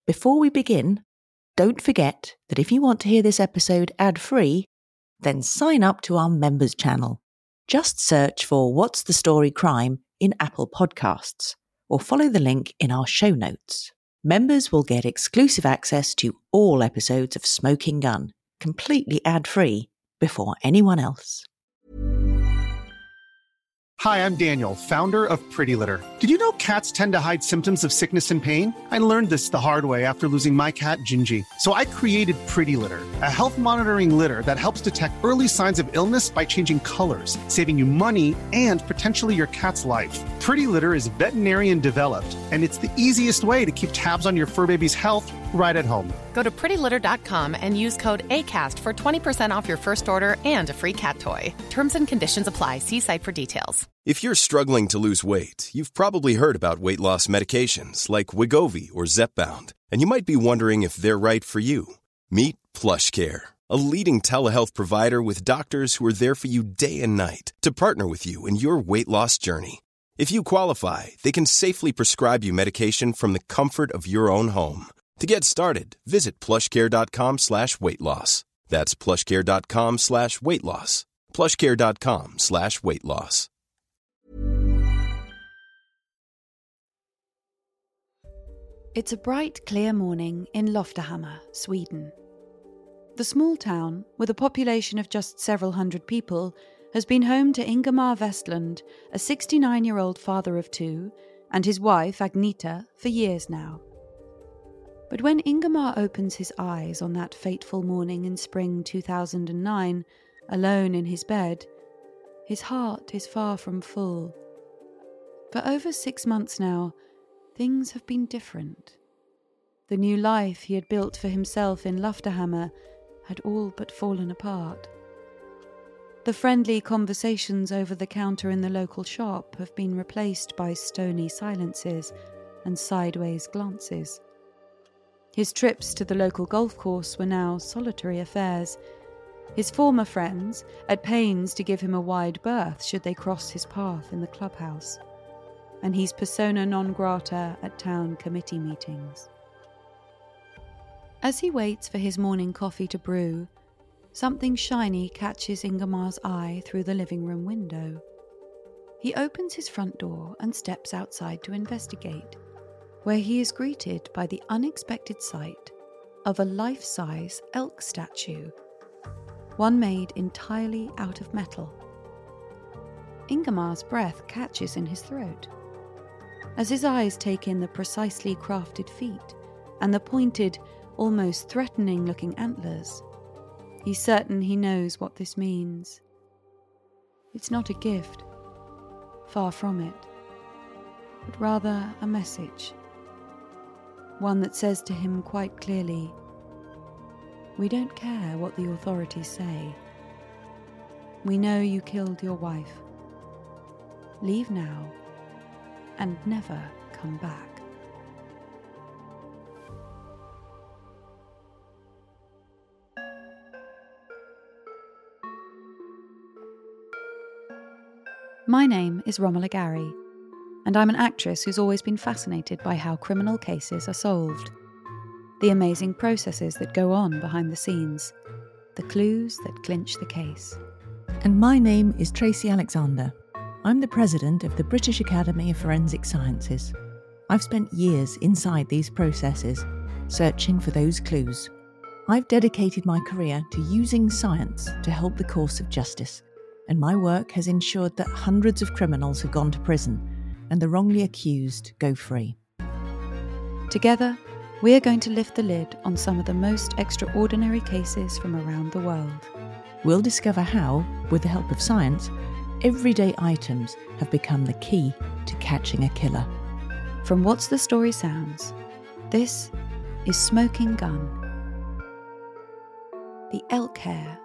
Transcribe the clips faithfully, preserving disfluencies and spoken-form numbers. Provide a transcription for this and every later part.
Before we begin, don't forget that if you want to hear this episode ad-free, then sign up to our members channel. Just search for What's the Story Crime in Apple Podcasts, or follow the link in our show notes. Members will get exclusive access to all episodes of Smoking Gun, completely ad-free, before anyone else. Hi, I'm Daniel, founder of Pretty Litter. Did you know cats tend to hide symptoms of sickness and pain? I learned this the hard way after losing my cat, Gingy. So I created Pretty Litter, a health monitoring litter that helps detect early signs of illness by changing colors, saving you money and potentially your cat's life. Pretty Litter is veterinarian developed, and it's the easiest way to keep tabs on your fur baby's health right at home. Go to pretty litter dot com and use code ACAST for twenty percent off your first order and a free cat toy. Terms and conditions apply. See site for details. If you're struggling to lose weight, you've probably heard about weight loss medications like Wegovy or Zepbound, and you might be wondering if they're right for you. Meet PlushCare, a leading telehealth provider with doctors who are there for you day and night to partner with you in your weight loss journey. If you qualify, they can safely prescribe you medication from the comfort of your own home. To get started, visit plushcare.com slash weight loss. That's plushcare.com slash weight loss. plushcare.com slash weight loss. It's a bright, clear morning in Loftahammar, Sweden. The small town, with a population of just several hundred people, has been home to Ingemar Vestlund, a sixty-nine-year-old father of two, and his wife, Agneta, for years now. But when Ingemar opens his eyes on that fateful morning in spring two thousand nine, alone in his bed, his heart is far from full. For over six months now, things have been different. The new life he had built for himself in Loftahammar had all but fallen apart. The friendly conversations over the counter in the local shop have been replaced by stony silences and sideways glances. His trips to the local golf course were now solitary affairs, his former friends at pains to give him a wide berth should they cross his path in the clubhouse, and he's persona non grata at town committee meetings. As he waits for his morning coffee to brew, something shiny catches Ingemar's eye through the living room window. He opens his front door and steps outside to investigate, where he is greeted by the unexpected sight of a life-size elk statue, one made entirely out of metal. Ingemar's breath catches in his throat. As his eyes take in the precisely crafted feet and the pointed, almost threatening-looking antlers, he's certain he knows what this means. It's not a gift, far from it, but rather a message. One that says to him quite clearly, "We don't care what the authorities say. We know you killed your wife. Leave now and never come back." My name is Romola Gary, and I'm an actress who's always been fascinated by how criminal cases are solved. The amazing processes that go on behind the scenes, the clues that clinch the case. And my name is Tracy Alexander. I'm the president of the British Academy of Forensic Sciences. I've spent years inside these processes, searching for those clues. I've dedicated my career to using science to help the course of justice, and my work has ensured that hundreds of criminals have gone to prison and the wrongly accused go free. Together, we are going to lift the lid on some of the most extraordinary cases from around the world. We'll discover how, with the help of science, everyday items have become the key to catching a killer. From What's the Story Sounds, this is Smoking Gun. The elk hair.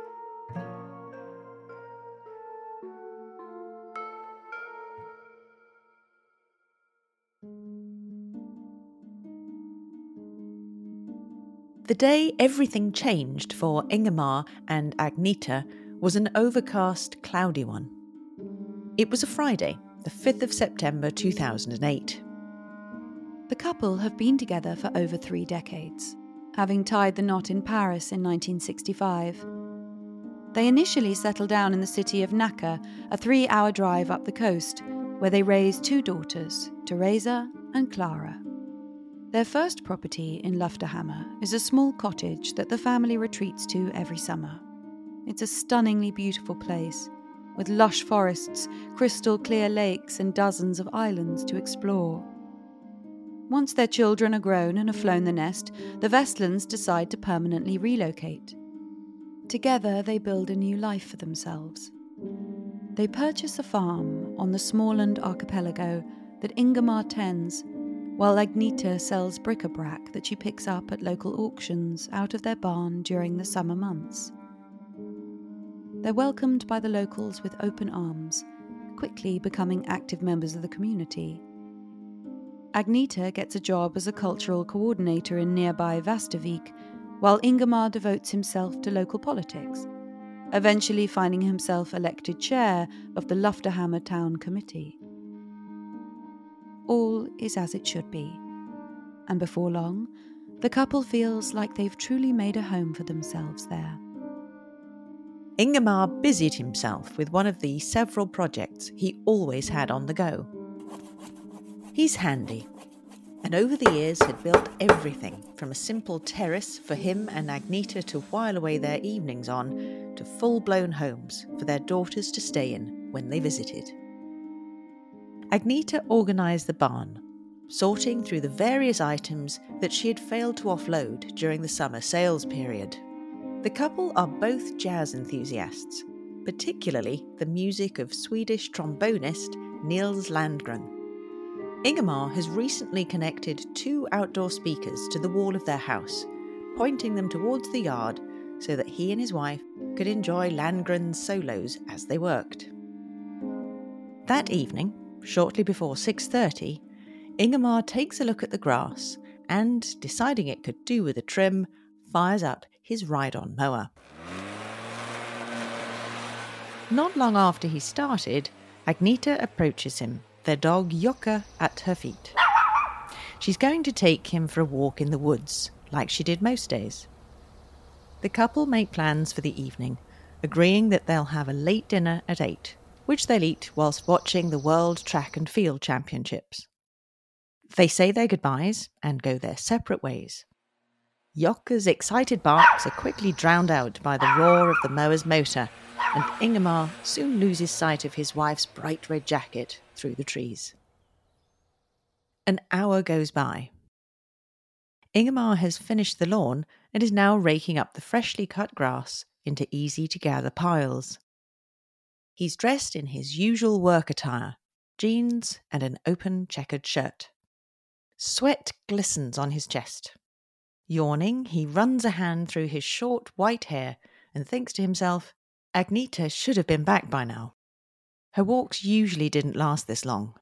The day everything changed for Ingemar and Agneta was an overcast, cloudy one. It was a Friday, the fifth of September two thousand eight. The couple have been together for over three decades, having tied the knot in Paris in nineteen sixty-five. They initially settled down in the city of Naka, a three-hour drive up the coast, where they raised two daughters, Teresa and Clara. Their first property in Loftahammar is a small cottage that the family retreats to every summer. It's a stunningly beautiful place, with lush forests, crystal clear lakes, and dozens of islands to explore. Once their children are grown and have flown the nest, the Vestlunds decide to permanently relocate. Together, they build a new life for themselves. They purchase a farm on the Småland archipelago that Ingemar tends, while Agneta sells bric-a-brac that she picks up at local auctions out of their barn during the summer months. They're welcomed by the locals with open arms, quickly becoming active members of the community. Agneta gets a job as a cultural coordinator in nearby Vastavik, while Ingemar devotes himself to local politics, eventually finding himself elected chair of the Loftahammar Town Committee. All is as it should be, and before long, the couple feels like they've truly made a home for themselves there. Ingemar busied himself with one of the several projects he always had on the go. He's handy, and over the years had built everything from a simple terrace for him and Agneta to while away their evenings on, to full-blown homes for their daughters to stay in when they visited. Agneta organised the barn, sorting through the various items that she had failed to offload during the summer sales period. The couple are both jazz enthusiasts, particularly the music of Swedish trombonist Nils Landgren. Ingemar has recently connected two outdoor speakers to the wall of their house, pointing them towards the yard so that he and his wife could enjoy Landgren's solos as they worked. That evening, shortly before six thirty, Ingemar takes a look at the grass and, deciding it could do with a trim, fires up his ride-on mower. Not long after he started, Agneta approaches him, their dog Jocke at her feet. She's going to take him for a walk in the woods, like she did most days. The couple make plans for the evening, agreeing that they'll have a late dinner at eight, which they'll eat whilst watching the World Track and Field Championships. They say their goodbyes and go their separate ways. Jocke's excited barks are quickly drowned out by the roar of the mower's motor, and Ingemar soon loses sight of his wife's bright red jacket through the trees. An hour goes by. Ingemar has finished the lawn and is now raking up the freshly cut grass into easy-to-gather piles. He's dressed in his usual work attire, jeans and an open checkered shirt. Sweat glistens on his chest. Yawning, he runs a hand through his short white hair and thinks to himself, Agneta should have been back by now. Her walks usually didn't last this long.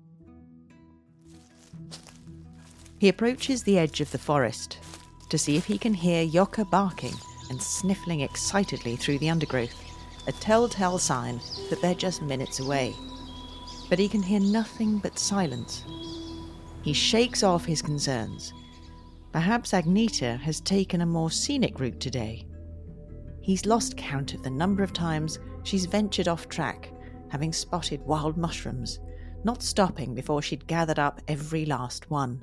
He approaches the edge of the forest to see if he can hear Jocke barking and sniffling excitedly through the undergrowth, a telltale sign that they're just minutes away. But he can hear nothing but silence. He shakes off his concerns. Perhaps Agneta has taken a more scenic route today. He's lost count of the number of times she's ventured off track, having spotted wild mushrooms, not stopping before she'd gathered up every last one.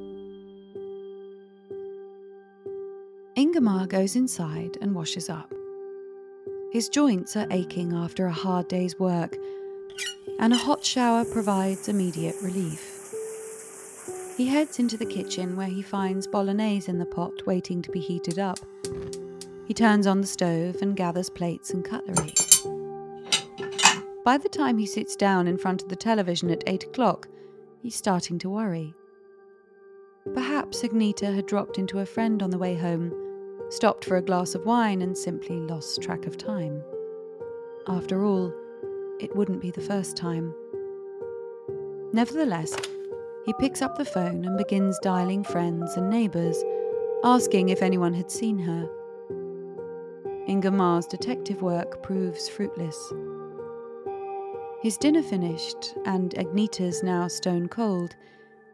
Ingemar goes inside and washes up. His joints are aching after a hard day's work, and a hot shower provides immediate relief. He heads into the kitchen where he finds bolognese in the pot waiting to be heated up. He turns on the stove and gathers plates and cutlery. By the time he sits down in front of the television at eight o'clock, he's starting to worry. Perhaps Agneta had dropped into a friend on the way home, stopped for a glass of wine and simply lost track of time. After all, it wouldn't be the first time. Nevertheless, he picks up the phone and begins dialing friends and neighbours, asking if anyone had seen her. Ingemar's detective work proves fruitless. His dinner finished and Agneta's now stone cold,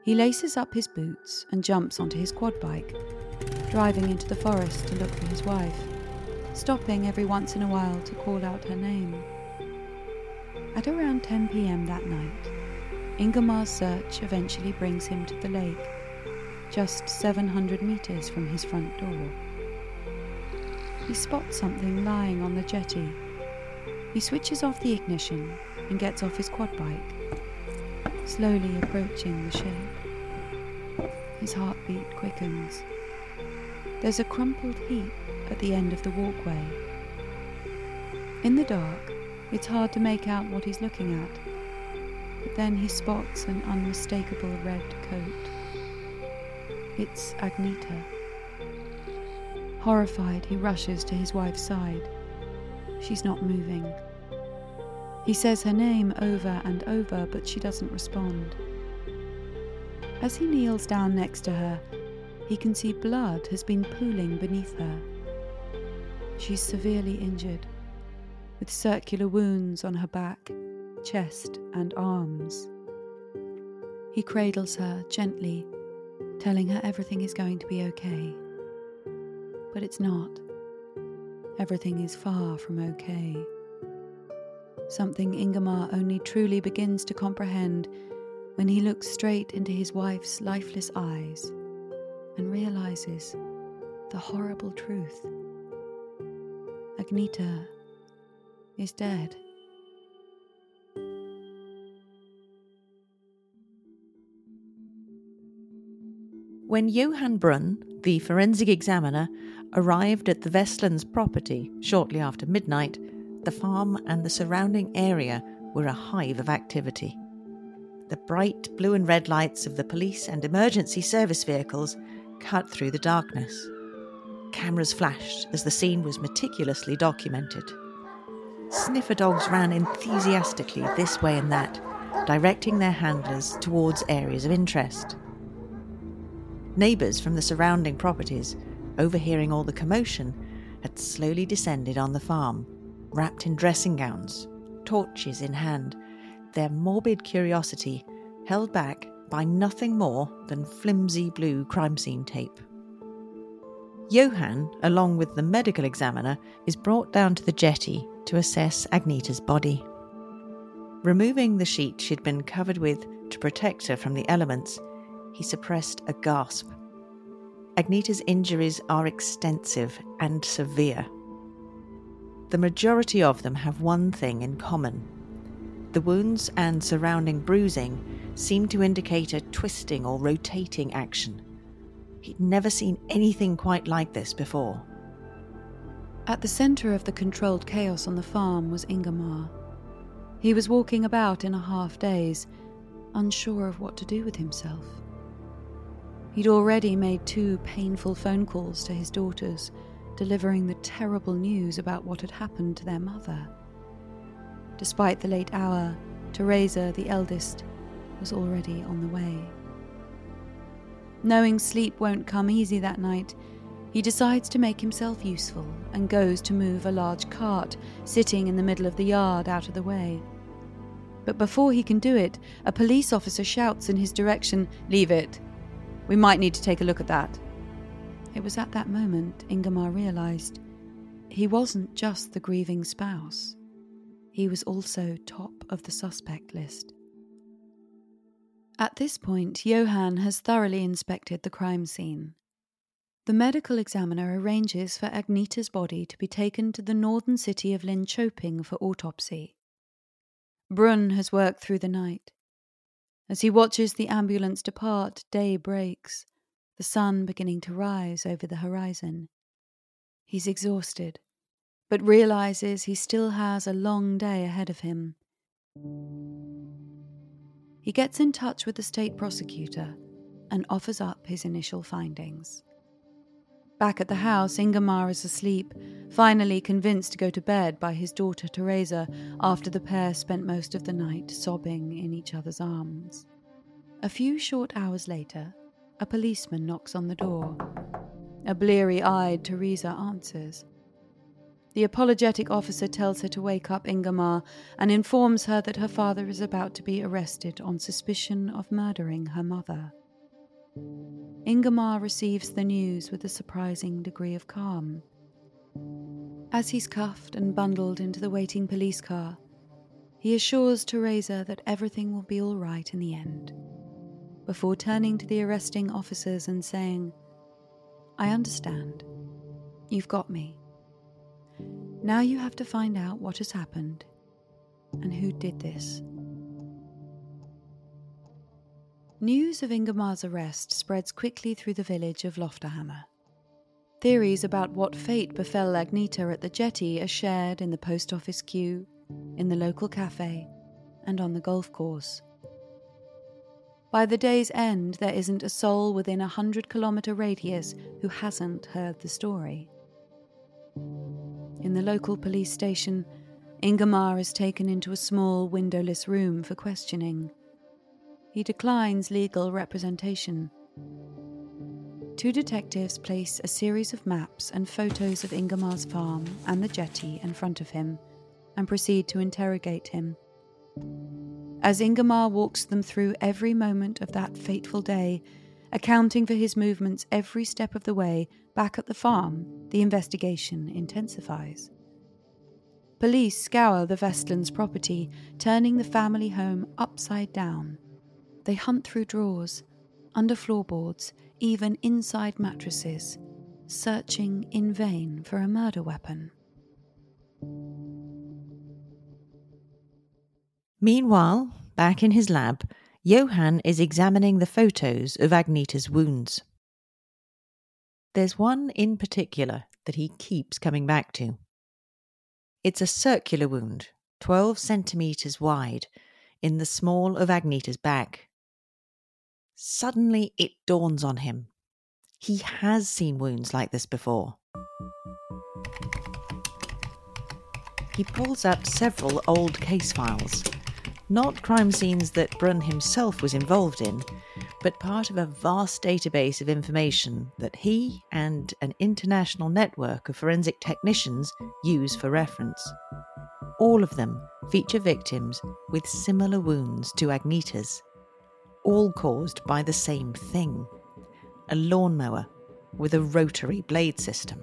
He laces up his boots and jumps onto his quad bike, driving into the forest to look for his wife, stopping every once in a while to call out her name. At around ten p.m. that night, Ingemar's search eventually brings him to the lake, just seven hundred metres from his front door. He spots something lying on the jetty. He switches off the ignition and gets off his quad bike, slowly approaching the shape. His heartbeat quickens. There's a crumpled heap at the end of the walkway. In the dark, it's hard to make out what he's looking at, but then he spots an unmistakable red coat. It's Agneta. Horrified, he rushes to his wife's side. She's not moving. He says her name over and over, but she doesn't respond. As he kneels down next to her, he can see blood has been pooling beneath her. She's severely injured, with circular wounds on her back, chest, and arms. He cradles her gently, telling her everything is going to be okay. But it's not. Everything is far from okay. Something Ingemar only truly begins to comprehend when he looks straight into his wife's lifeless eyes and realizes the horrible truth. Agneta is dead. When Johan Brunn, the forensic examiner, arrived at the Vestlands property shortly after midnight, the farm and the surrounding area were a hive of activity. The bright blue and red lights of the police and emergency service vehicles cut through the darkness. Cameras flashed as the scene was meticulously documented. Sniffer dogs ran enthusiastically this way and that, directing their handlers towards areas of interest. Neighbours from the surrounding properties, overhearing all the commotion, had slowly descended on the farm, wrapped in dressing gowns, torches in hand, their morbid curiosity held back by nothing more than flimsy blue crime scene tape. Johan, along with the medical examiner, is brought down to the jetty to assess Agneta's body. Removing the sheet she'd been covered with to protect her from the elements, he suppressed a gasp. Agneta's injuries are extensive and severe. The majority of them have one thing in common. The wounds and surrounding bruising seem to indicate a twisting or rotating action. He'd never seen anything quite like this before. At the centre of the controlled chaos on the farm was Ingemar. He was walking about in a half-daze, unsure of what to do with himself. He'd already made two painful phone calls to his daughters, delivering the terrible news about what had happened to their mother. Despite the late hour, Teresa, the eldest, was already on the way. Knowing sleep won't come easy that night, he decides to make himself useful and goes to move a large cart sitting in the middle of the yard out of the way. But before he can do it, a police officer shouts in his direction, "Leave it. We might need to take a look at that." It was at that moment Ingemar realised he wasn't just the grieving spouse. He was also top of the suspect list. At this point, Johan has thoroughly inspected the crime scene. The medical examiner arranges for Agneta's body to be taken to the northern city of Linköping for autopsy. Brunn has worked through the night. As he watches the ambulance depart, day breaks, the sun beginning to rise over the horizon. He's exhausted, but realises he still has a long day ahead of him. He gets in touch with the state prosecutor and offers up his initial findings. Back at the house, Ingemar is asleep, finally convinced to go to bed by his daughter Teresa after the pair spent most of the night sobbing in each other's arms. A few short hours later, a policeman knocks on the door. A bleary-eyed Teresa answers. The apologetic officer tells her to wake up Ingomar and informs her that her father is about to be arrested on suspicion of murdering her mother. Ingomar receives the news with a surprising degree of calm. As he's cuffed and bundled into the waiting police car, he assures Teresa that everything will be all right in the end, before turning to the arresting officers and saying, "I understand. You've got me. Now you have to find out what has happened and who did this." News of Ingomar's arrest spreads quickly through the village of Loftahammar. Theories about what fate befell Agneta at the jetty are shared in the post office queue, in the local cafe, and on the golf course. By the day's end, there isn't a soul within a hundred kilometre radius who hasn't heard the story. In the local police station, Ingomar is taken into a small windowless room for questioning. He declines legal representation. Two detectives place a series of maps and photos of Ingomar's farm and the jetty in front of him and proceed to interrogate him. As Ingomar walks them through every moment of that fateful day, accounting for his movements every step of the way back at the farm, the investigation intensifies. Police scour the Vestlands property, turning the family home upside down. They hunt through drawers, under floorboards, even inside mattresses, searching in vain for a murder weapon. Meanwhile, back in his lab, Johan is examining the photos of Agneta's wounds. There's one in particular that he keeps coming back to. It's a circular wound, twelve centimetres wide, in the small of Agneta's back. Suddenly it dawns on him. He has seen wounds like this before. He pulls out several old case files, not crime scenes that Brunn himself was involved in, but part of a vast database of information that he and an international network of forensic technicians use for reference. All of them feature victims with similar wounds to Agneta's, all caused by the same thing, a lawnmower with a rotary blade system.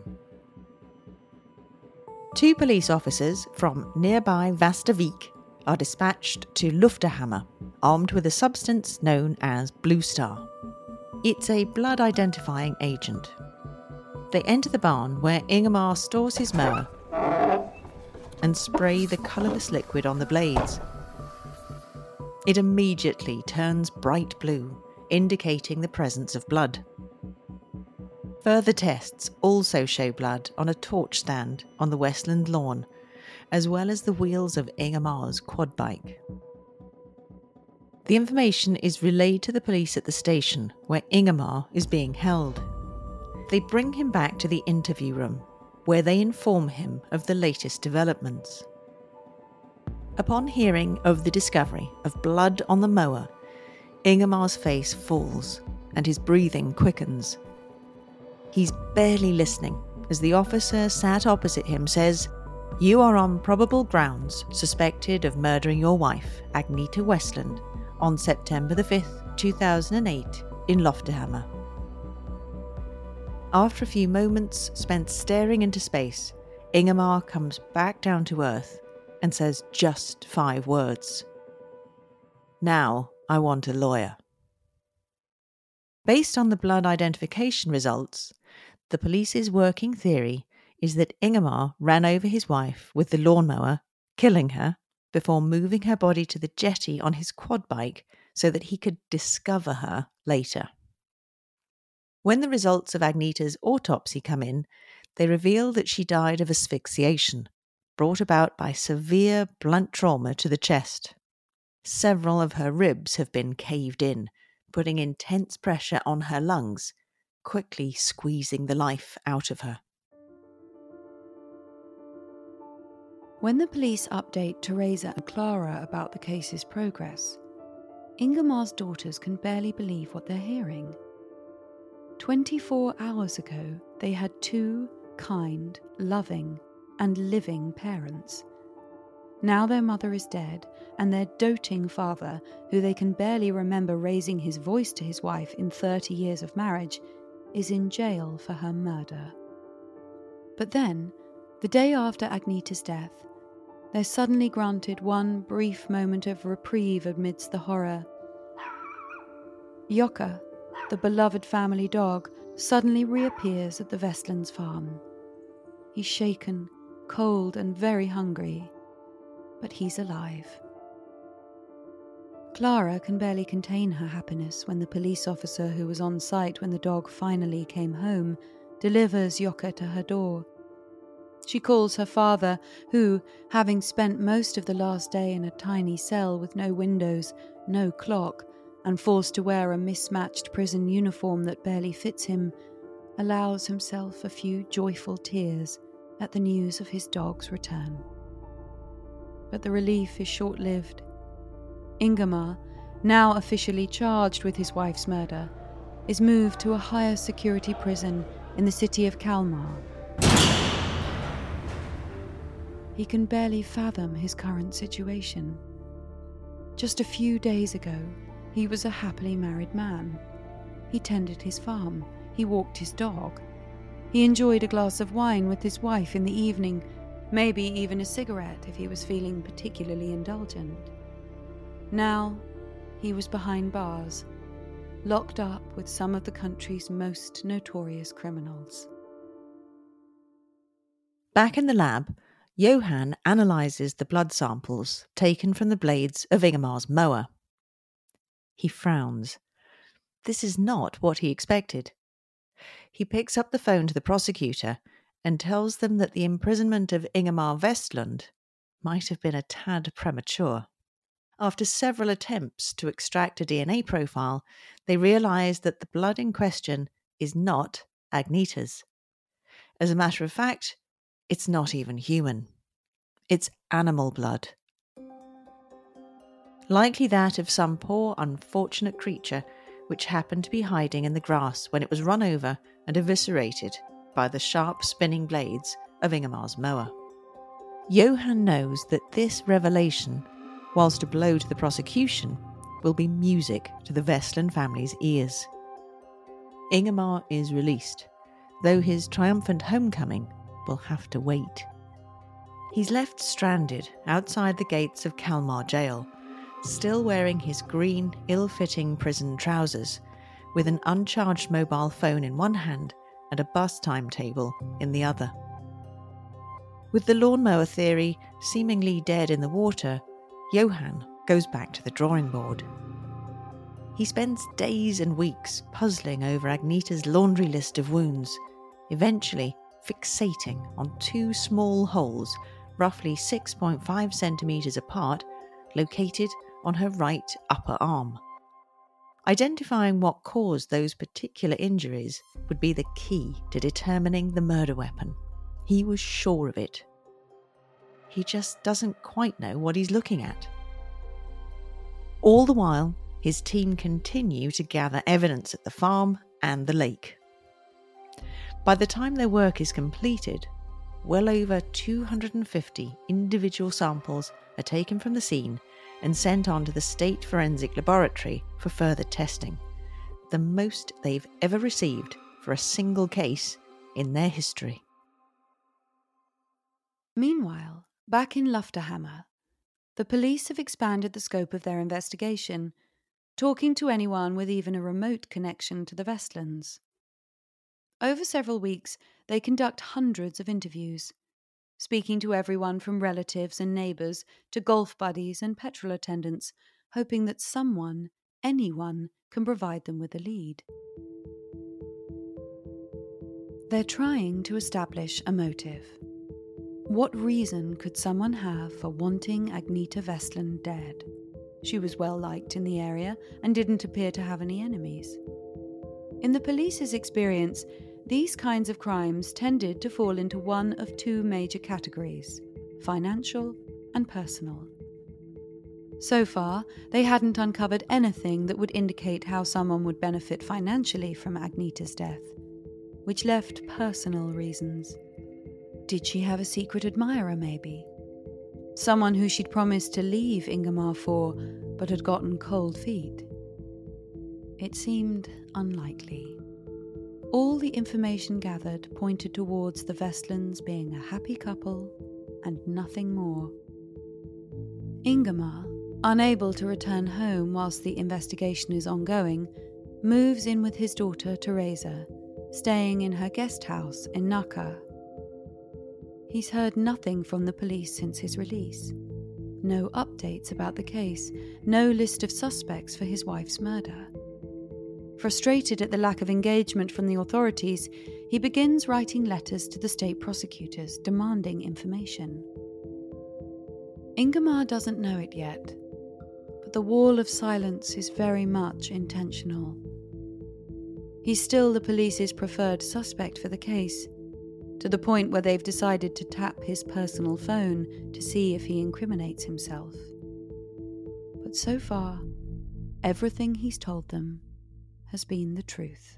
Two police officers from nearby Vastavik are dispatched to Loftahammar, armed with a substance known as Blue Star. It's a blood-identifying agent. They enter the barn where Ingomar stores his mower and spray the colourless liquid on the blades. It immediately turns bright blue, indicating the presence of blood. Further tests also show blood on a torch stand on the Westland lawn, as well as the wheels of Ingomar's quad bike. The information is relayed to the police at the station, where Ingomar is being held. They bring him back to the interview room, where they inform him of the latest developments. Upon hearing of the discovery of blood on the mower, Ingomar's face falls and his breathing quickens. He's barely listening as the officer sat opposite him says, "You are on probable grounds suspected of murdering your wife, Agneta Westland, on September the fifth, two thousand eight, in Loftahammar." After a few moments spent staring into space, Ingomar comes back down to earth and says just five words. "Now I want a lawyer." Based on the blood identification results, the police's working theory is that Ingomar ran over his wife with the lawnmower, killing her, before moving her body to the jetty on his quad bike so that he could discover her later. When the results of Agneta's autopsy come in, they reveal that she died of asphyxiation, brought about by severe blunt trauma to the chest. Several of her ribs have been caved in, putting intense pressure on her lungs, quickly squeezing the life out of her. When the police update Teresa and Clara about the case's progress, Ingomar's daughters can barely believe what they're hearing. Twenty-four hours ago, they had two kind, loving, and living parents. Now their mother is dead, and their doting father, who they can barely remember raising his voice to his wife in thirty years of marriage, is in jail for her murder. But then, the day after Agneta's death, they're suddenly granted one brief moment of reprieve amidst the horror. Yoka, the beloved family dog, suddenly reappears at the Vestlands farm. He's shaken, cold and very hungry, but he's alive. Clara can barely contain her happiness when the police officer who was on site when the dog finally came home delivers Yoka to her door. She calls her father, who, having spent most of the last day in a tiny cell with no windows, no clock, and forced to wear a mismatched prison uniform that barely fits him, allows himself a few joyful tears at the news of his dog's return. But the relief is short-lived. Ingemar, now officially charged with his wife's murder, is moved to a higher security prison in the city of Kalmar. He can barely fathom his current situation. Just a few days ago, he was a happily married man. He tended his farm. He walked his dog. He enjoyed a glass of wine with his wife in the evening, maybe even a cigarette if he was feeling particularly indulgent. Now, he was behind bars, locked up with some of the country's most notorious criminals. Back in the lab, Johan analyses the blood samples taken from the blades of Ingemar's mower. He frowns. This is not what he expected. He picks up the phone to the prosecutor and tells them that the imprisonment of Ingemar Vestlund might have been a tad premature. After several attempts to extract a D N A profile, they realise that the blood in question is not Agneta's. As a matter of fact, it's not even human. It's animal blood. Likely that of some poor, unfortunate creature which happened to be hiding in the grass when it was run over and eviscerated by the sharp spinning blades of Ingemar's mower. Johan knows that this revelation, whilst a blow to the prosecution, will be music to the Vestland family's ears. Ingemar is released, though his triumphant homecoming will have to wait. He's left stranded outside the gates of Kalmar jail, still wearing his green, ill-fitting prison trousers, with an uncharged mobile phone in one hand and a bus timetable in the other. With the lawnmower theory seemingly dead in the water, Johan goes back to the drawing board. He spends days and weeks puzzling over Agneta's laundry list of wounds, eventually fixating on two small holes, roughly six point five centimetres apart, located on her right upper arm. Identifying what caused those particular injuries would be the key to determining the murder weapon. He was sure of it. He just doesn't quite know what he's looking at. All the while, his team continue to gather evidence at the farm and the lake. By the time their work is completed, well over two hundred fifty individual samples are taken from the scene and sent on to the State Forensic Laboratory for further testing, the most they've ever received for a single case in their history. Meanwhile, back in Loftahammar, the police have expanded the scope of their investigation, talking to anyone with even a remote connection to the Vestlands. Over several weeks, they conduct hundreds of interviews, speaking to everyone from relatives and neighbours to golf buddies and petrol attendants, hoping that someone, anyone, can provide them with a lead. They're trying to establish a motive. What reason could someone have for wanting Agneta Vestlund dead? She was well liked in the area and didn't appear to have any enemies. In the police's experience, these kinds of crimes tended to fall into one of two major categories: financial and personal. So far, they hadn't uncovered anything that would indicate how someone would benefit financially from Agneta's death, which left personal reasons. Did she have a secret admirer, maybe? Someone who she'd promised to leave Ingomar for, but had gotten cold feet? It seemed unlikely. All the information gathered pointed towards the Vestlunds being a happy couple and nothing more. Ingomar, unable to return home whilst the investigation is ongoing, moves in with his daughter Teresa, staying in her guest house in Nacka. He's heard nothing from the police since his release. No updates about the case, no list of suspects for his wife's murder. Frustrated at the lack of engagement from the authorities, he begins writing letters to the state prosecutors demanding information. Ingomar doesn't know it yet, but the wall of silence is very much intentional. He's still the police's preferred suspect for the case, to the point where they've decided to tap his personal phone to see if he incriminates himself. But so far, everything he's told them has been the truth.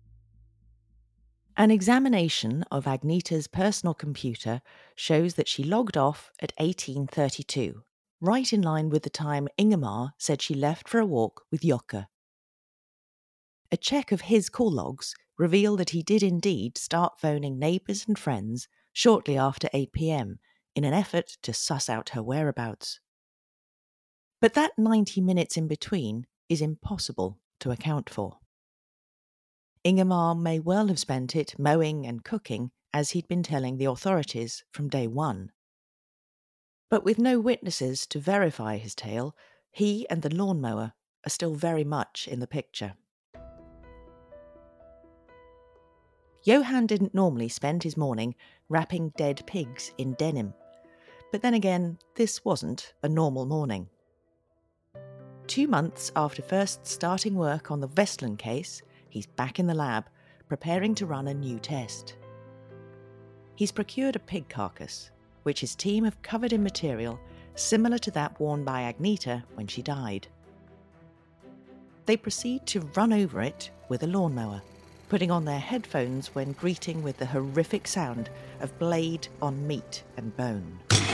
An examination of Agneta's personal computer shows that she logged off at eighteen thirty-two, right in line with the time Ingomar said she left for a walk with Jokke. A check of his call logs revealed that he did indeed start phoning neighbours and friends shortly after eight p.m. in an effort to suss out her whereabouts. But that ninety minutes in between is impossible to account for. Ingomar may well have spent it mowing and cooking, as he'd been telling the authorities from day one. But with no witnesses to verify his tale, he and the lawnmower are still very much in the picture. Johan didn't normally spend his morning wrapping dead pigs in denim, but then again, this wasn't a normal morning. Two months after first starting work on the Vestlund case, he's back in the lab, preparing to run a new test. He's procured a pig carcass, which his team have covered in material similar to that worn by Agneta when she died. They proceed to run over it with a lawnmower, putting on their headphones when greeting with the horrific sound of blade on meat and bone.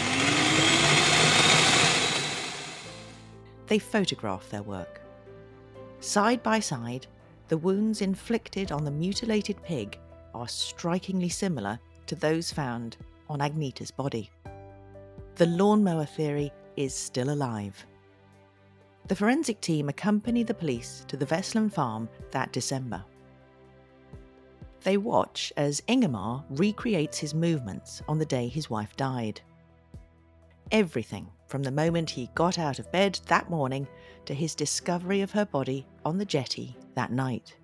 They photograph their work. Side by side, the wounds inflicted on the mutilated pig are strikingly similar to those found on Agneta's body. The lawnmower theory is still alive. The forensic team accompany the police to the Vestlund farm that December. They watch as Ingomar recreates his movements on the day his wife died. Everything from the moment he got out of bed that morning to his discovery of her body on the jetty that night.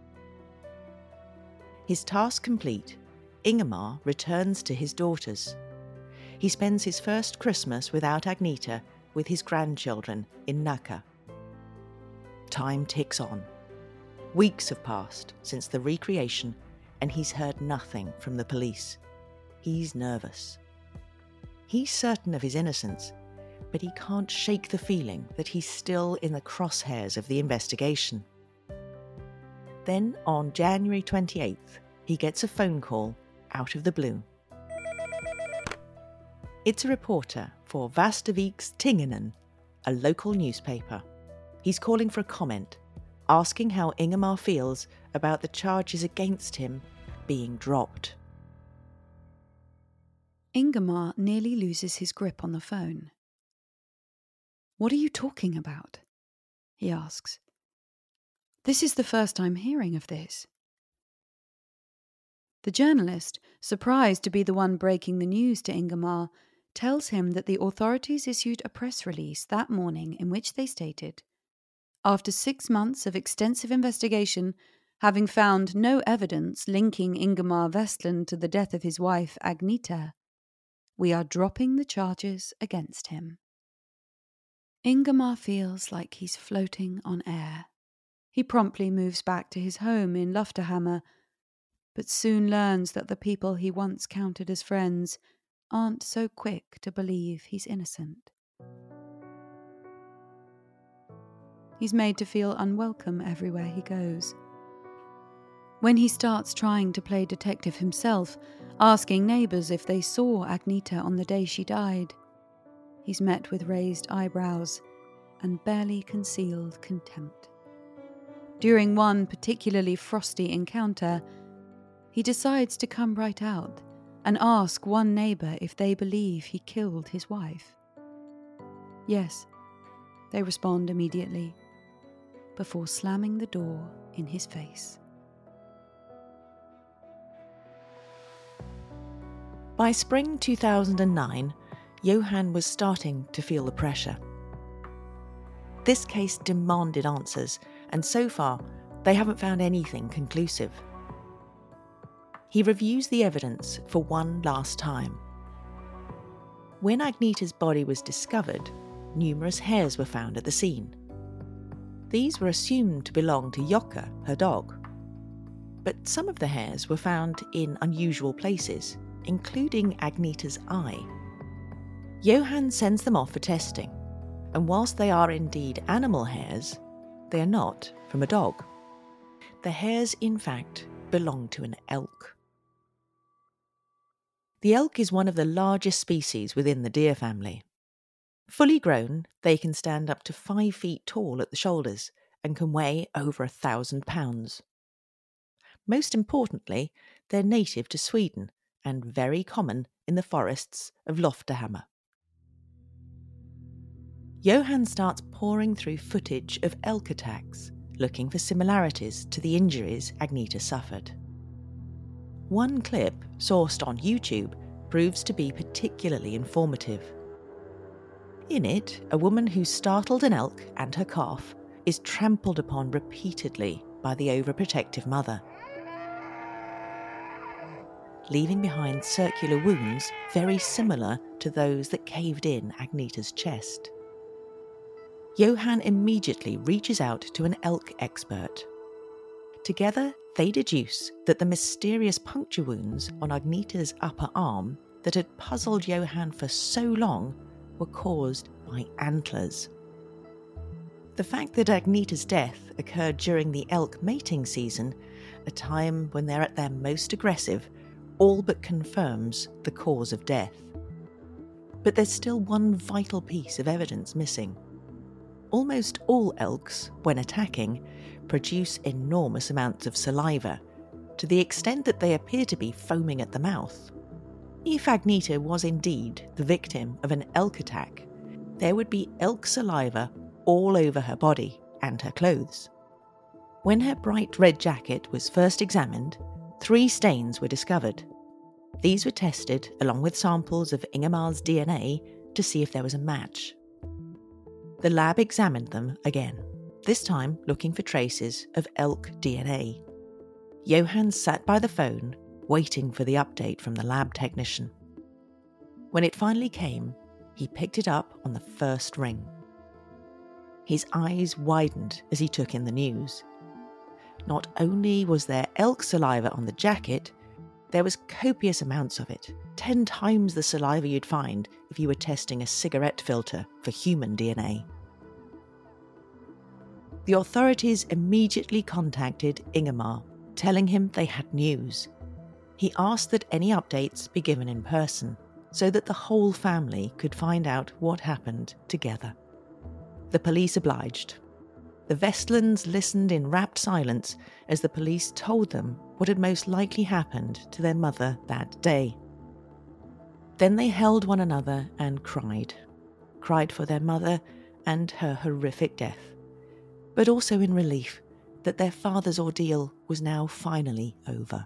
His task complete, Ingomar returns to his daughters. He spends his first Christmas without Agneta with his grandchildren in Nacka. Time ticks on. Weeks have passed since the recreation, and he's heard nothing from the police. He's nervous. He's certain of his innocence, but he can't shake the feeling that he's still in the crosshairs of the investigation. Then, on January twenty-eighth, he gets a phone call out of the blue. It's a reporter for Västerviks Tidningen, a local newspaper. He's calling for a comment, asking how Ingomar feels about the charges against him being dropped. Ingomar nearly loses his grip on the phone. "What are you talking about?" he asks. "This is the first I'm hearing of this." The journalist, surprised to be the one breaking the news to Ingomar, tells him that the authorities issued a press release that morning in which they stated, "After six months of extensive investigation, having found no evidence linking Ingomar Vestlund to the death of his wife Agneta, we are dropping the charges against him." Ingomar feels like he's floating on air. He promptly moves back to his home in Loftahammar, but soon learns that the people he once counted as friends aren't so quick to believe he's innocent. He's made to feel unwelcome everywhere he goes. When he starts trying to play detective himself, asking neighbours if they saw Agneta on the day she died. He's met with raised eyebrows and barely concealed contempt. During one particularly frosty encounter, he decides to come right out and ask one neighbour if they believe he killed his wife. Yes, they respond immediately, before slamming the door in his face. By spring two thousand nine, Johan was starting to feel the pressure. This case demanded answers, and so far, they haven't found anything conclusive. He reviews the evidence for one last time. When Agneta's body was discovered, numerous hairs were found at the scene. These were assumed to belong to Jocke, her dog. But some of the hairs were found in unusual places, including Agneta's eye. Johan sends them off for testing, and whilst they are indeed animal hairs, they are not from a dog. The hairs, in fact, belong to an elk. The elk is one of the largest species within the deer family. Fully grown, they can stand up to five feet tall at the shoulders and can weigh over a thousand pounds. Most importantly, they're native to Sweden and very common in the forests of Loftahammar. Johan starts poring through footage of elk attacks, looking for similarities to the injuries Agneta suffered. One clip, sourced on YouTube, proves to be particularly informative. In it, a woman who startled an elk and her calf is trampled upon repeatedly by the overprotective mother, leaving behind circular wounds very similar to those that caved in Agneta's chest. Johan immediately reaches out to an elk expert. Together, they deduce that the mysterious puncture wounds on Agneta's upper arm that had puzzled Johan for so long were caused by antlers. The fact that Agneta's death occurred during the elk mating season, a time when they're at their most aggressive, all but confirms the cause of death. But there's still one vital piece of evidence missing. Almost all elks, when attacking, produce enormous amounts of saliva, to the extent that they appear to be foaming at the mouth. If Agneta was indeed the victim of an elk attack, there would be elk saliva all over her body and her clothes. When her bright red jacket was first examined, three stains were discovered. These were tested along with samples of Ingemar's D N A to see if there was a match. The lab examined them again, this time looking for traces of elk D N A. Johan sat by the phone, waiting for the update from the lab technician. When it finally came, he picked it up on the first ring. His eyes widened as he took in the news. Not only was there elk saliva on the jacket, there was copious amounts of it, ten times the saliva you'd find if you were testing a cigarette filter for human D N A. The authorities immediately contacted Ingemar, telling him they had news. He asked that any updates be given in person, so that the whole family could find out what happened together. The police obliged. The Westlands listened in rapt silence as the police told them what had most likely happened to their mother that day. Then they held one another and cried. Cried for their mother and her horrific death, but also in relief that their father's ordeal was now finally over.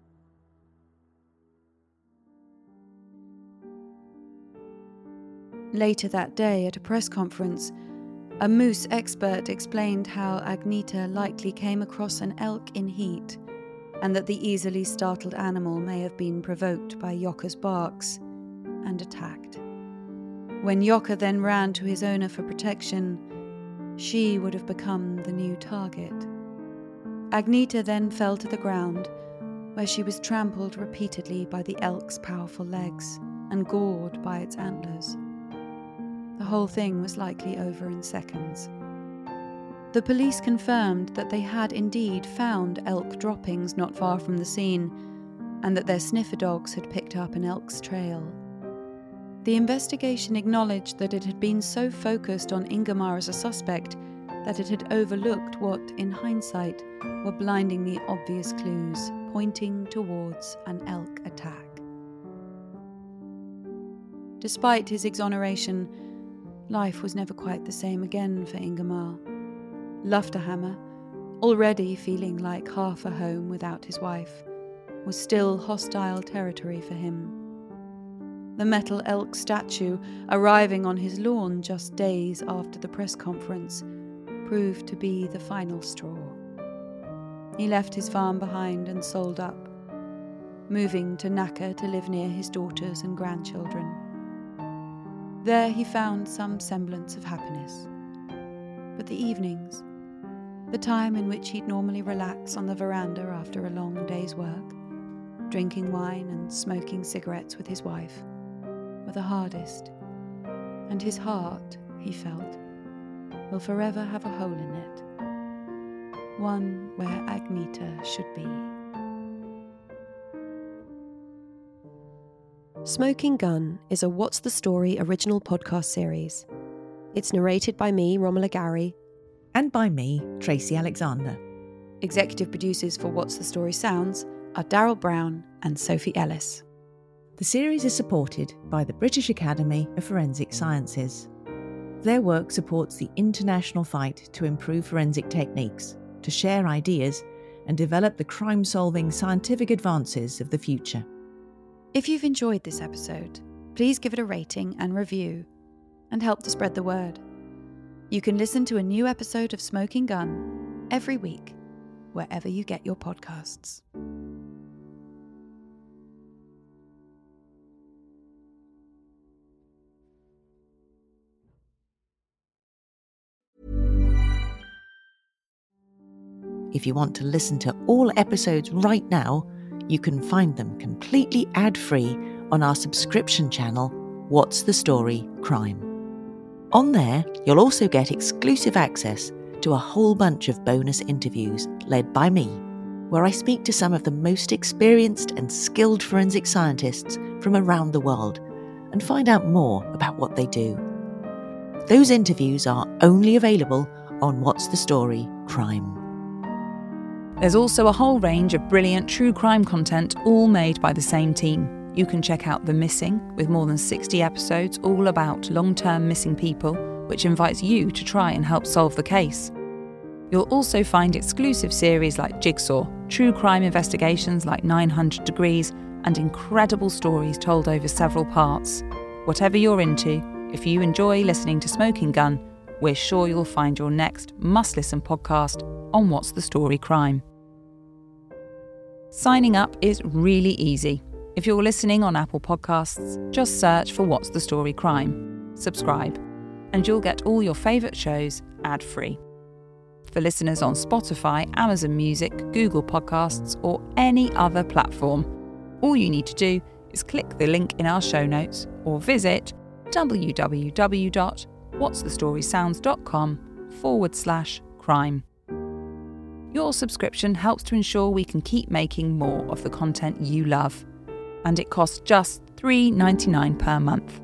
Later that day at a press conference, a moose expert explained how Agneta likely came across an elk in heat, and that the easily startled animal may have been provoked by Jocke's barks and attacked. When Jocke then ran to his owner for protection, she would have become the new target. Agneta then fell to the ground, where she was trampled repeatedly by the elk's powerful legs and gored by its antlers. The whole thing was likely over in seconds. The police confirmed that they had indeed found elk droppings not far from the scene, and that their sniffer dogs had picked up an elk's trail. The investigation acknowledged that it had been so focused on Ingomar as a suspect that it had overlooked what, in hindsight, were blindingly obvious clues pointing towards an elk attack. Despite his exoneration, life was never quite the same again for Ingomar. Lufterhammer, already feeling like half a home without his wife, was still hostile territory for him. The metal elk statue arriving on his lawn just days after the press conference proved to be the final straw. He left his farm behind and sold up, moving to Naka to live near his daughters and grandchildren. There he found some semblance of happiness. But the evenings, the time in which he'd normally relax on the veranda after a long day's work, drinking wine and smoking cigarettes with his wife, were the hardest, and his heart, he felt, will forever have a hole in it, one where Agneta should be. Smoking Gun is a What's the Story original podcast series. It's narrated by me, Romola Gary. And by me, Tracy Alexander. Executive producers for What's the Story Sounds are Daryl Brown and Sophie Ellis. The series is supported by the British Academy of Forensic Sciences. Their work supports the international fight to improve forensic techniques, to share ideas, and develop the crime-solving scientific advances of the future. If you've enjoyed this episode, please give it a rating and review, and help to spread the word. You can listen to a new episode of Smoking Gun every week, wherever you get your podcasts. If you want to listen to all episodes right now, you can find them completely ad-free on our subscription channel, What's the Story Crime. On there, you'll also get exclusive access to a whole bunch of bonus interviews led by me, where I speak to some of the most experienced and skilled forensic scientists from around the world and find out more about what they do. Those interviews are only available on What's the Story Crime. There's also a whole range of brilliant true crime content, all made by the same team. You can check out The Missing, with more than sixty episodes all about long-term missing people, which invites you to try and help solve the case. You'll also find exclusive series like Jigsaw, true crime investigations like nine hundred degrees, and incredible stories told over several parts. Whatever you're into, if you enjoy listening to Smoking Gun, we're sure you'll find your next must-listen podcast on What's the Story Crime. Signing up is really easy. If you're listening on Apple Podcasts, just search for What's the Story Crime, subscribe, and you'll get all your favourite shows ad-free. For listeners on Spotify, Amazon Music, Google Podcasts, or any other platform, all you need to do is click the link in our show notes or visit www.whatsthestorysounds.com forward slash crime. Your subscription helps to ensure we can keep making more of the content you love, and it costs just three dollars and ninety-nine cents per month.